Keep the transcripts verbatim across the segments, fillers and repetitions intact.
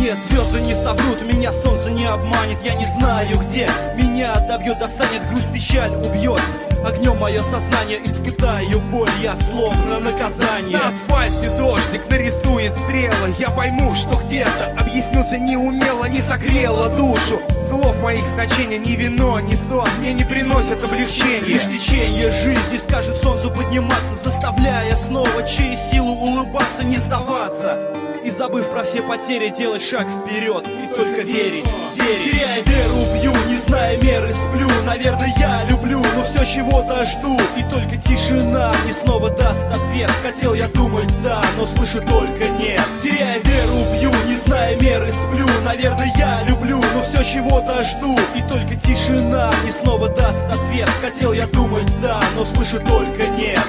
Мне звезды не соврут, меня солнце не обманет. Я не знаю где, меня добьет, достанет, грусть, печаль убьет. Огнем мое сознание, испытаю боль, я словно наказание. На асфальте дождик нарисует стрелы. Я пойму, что где-то объяснился неумело, не согрело душу. Слов моих значений ни вино, ни сон мне не приносят облегчения. Лишь течение жизни скажет солнцу подниматься, заставляя снова через силу улыбаться, не сдаваться. И забыв про все потери, делать шаг вперед и только верить, верить. Теряя веру, бью, не зная меры, сплю. Наверное, я люблю, но все чего-то жду. И только тишина мне снова даст ответ. Хотел я думать да, но слышу только нет. Теряя веру, бью, не зная меры, сплю. Наверное, я люблю, но все чего-то жду. И только тишина мне снова даст ответ. Хотел я думать да, но слышу только нет.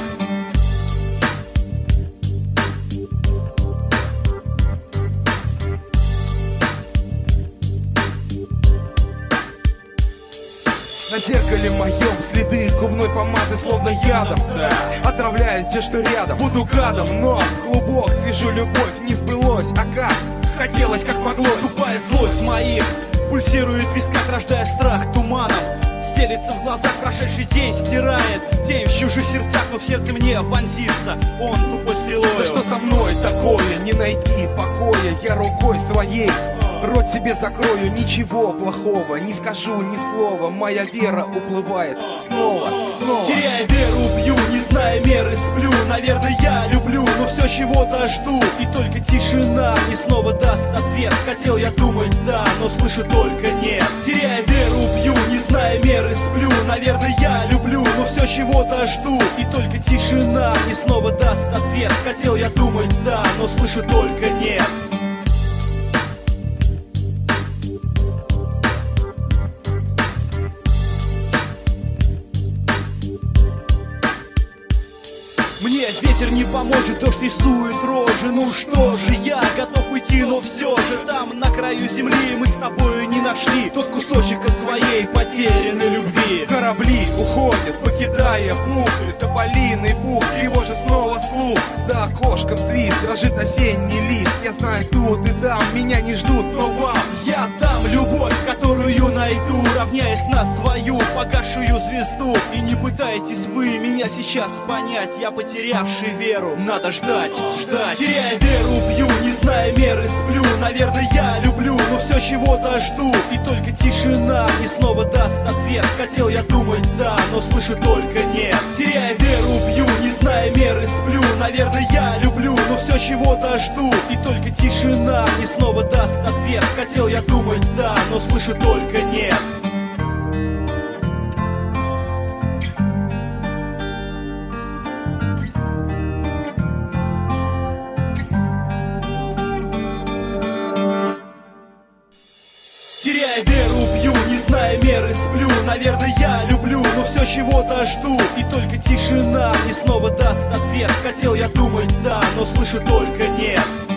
На зеркале моем следы губной помады словно ядом, да. Отравляет все, что рядом. Буду гадом, но в клубок свяжу любовь. Не сбылось, а как? Хотелось, как моглось. Тупая злость моих пульсирует в висках, рождая страх туманом. Стелится в глазах, прошедший день стирает тень в чужих сердцах, но в сердце мне вонзится он тупой стрелой. Да что со мной такое? Не найти покоя, я рукой своей рот себе закрою, ничего плохого не скажу ни слова. Моя вера уплывает снова, снова. Теряя веру, бью, не зная меры, сплю. Наверное, я люблю, но все чего-то жду. И только тишина мне снова даст ответ. Хотел я думать да, но слышу только нет. Теряя веру, бью, не зная меры, сплю. Наверное, я люблю, но все чего-то жду. И только тишина мне снова даст ответ. Хотел я думать да, но слышу только нет. Мне ветер не поможет, дождь рисует рожи. Ну что же, я готов уйти, но все же там, на краю земли, мы с тобою не нашли тот кусочек от своей потерянной любви. Корабли уходят, покидая бухты, тополиный пух тревожит снова слух. За окошком свист, дрожит осенний лист. Я знаю, тут и там меня не ждут, но вам я дам любовь, которую найду, равняясь на свою погасшую звезду. И не пытайтесь вы меня сейчас понять, я потерявший веру, надо ждать, ждать. Теряя веру, бью, не зная меры, сплю. Наверное, я люблю, но все чего-то жду. И только тишина мне снова даст ответ. Хотел я думать да, но слышу только нет. Теряя веру, бью, не зная меры, сплю. Наверное, я люблю, но все чего-то жду. И только тишина мне снова даст ответ. Хотел я думать да, но слышу только нет. Теряя веру, бью, не зная меры, сплю. Наверное, я люблю, но все чего-то жду. И только тишина мне снова даст ответ. Хотел я думать да, но слышу только нет.